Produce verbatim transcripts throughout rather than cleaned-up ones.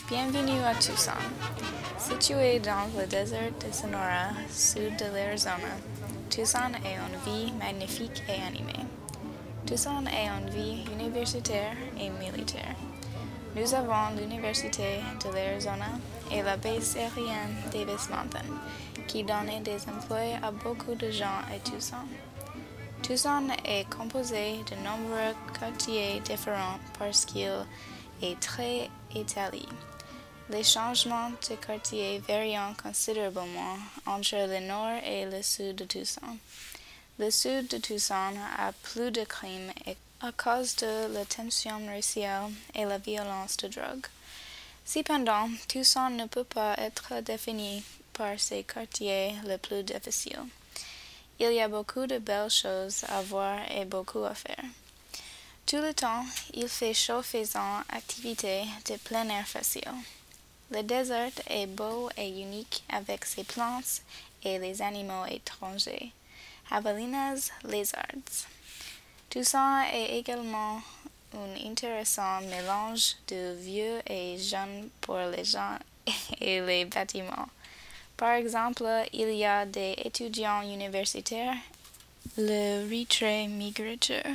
Bienvenue à Tucson. Situé dans le désert de Sonora, sud de l'Arizona, Tucson est une ville magnifique et animée. Tucson est une ville universitaire et militaire. Nous avons l'Université de l'Arizona et la base aérienne Davis-Monthan, qui donnent des emplois à beaucoup de gens à Tucson. Tucson est composé de nombreux quartiers différents parce qu'il est très étalé. Les changements de quartier varient considérablement entre le nord et le sud de Tucson. Le sud de Tucson a plus de crimes à cause de la tension raciale et la violence de drogue. Cependant, Tucson ne peut pas être défini par ses quartiers les plus difficiles. Il y a beaucoup de belles choses à voir et beaucoup à faire. Tout le temps, il fait chaud faisant activités de plein air facile. Le désert est beau et unique avec ses plantes et les animaux étrangers, javelinas, lézards. Tucson est également un intéressant mélange de vieux et jeunes pour les gens et les bâtiments. Par exemple, il y a des étudiants universitaires, le retrait migrateur,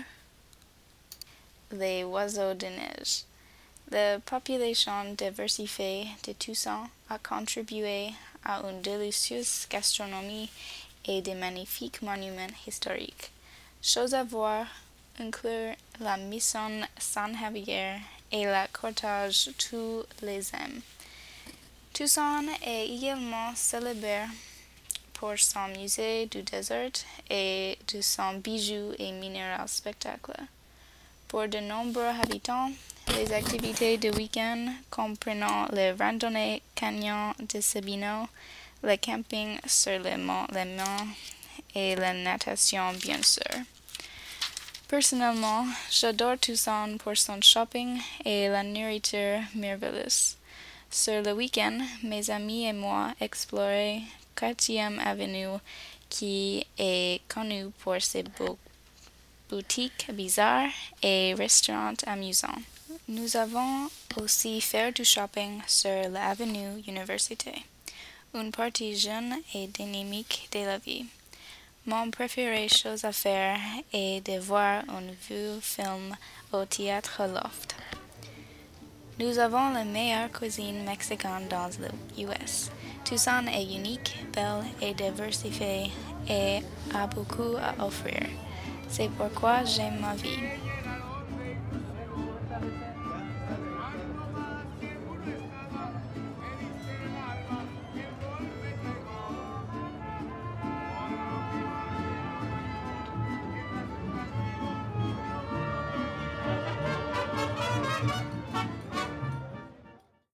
les oiseaux de neige. La population diversifiée de Tucson a contribué à une délicieuse gastronomie et de magnifiques monuments historiques. Choses à voir incluent la Maison San Javier et la Cortage tous les ans. Tucson est également célèbre pour son musée du désert et de son bijoux et minéral spectacle. Pour de nombreux habitants, les activités de week-end comprenant les randonnées canyon de Sabino, le camping sur le mont Léman et la natation bien sûr. Personnellement, j'adore Tucson pour son shopping et la nourriture merveilleuse. Sur le week-end, mes amis et moi explorons quatrième Avenue qui est connue pour ses beaux boutiques bizarres et restaurants amusants. Nous avons aussi fait du shopping sur l'avenue Université, une partie jeune et dynamique de la vie. Mon préféré chose à faire est de voir un vieux film au théâtre Loft. Nous avons la meilleure cuisine mexicaine dans le U S. Tucson est unique, belle et diversifiée et a beaucoup à offrir. C'est pourquoi j'aime ma vie.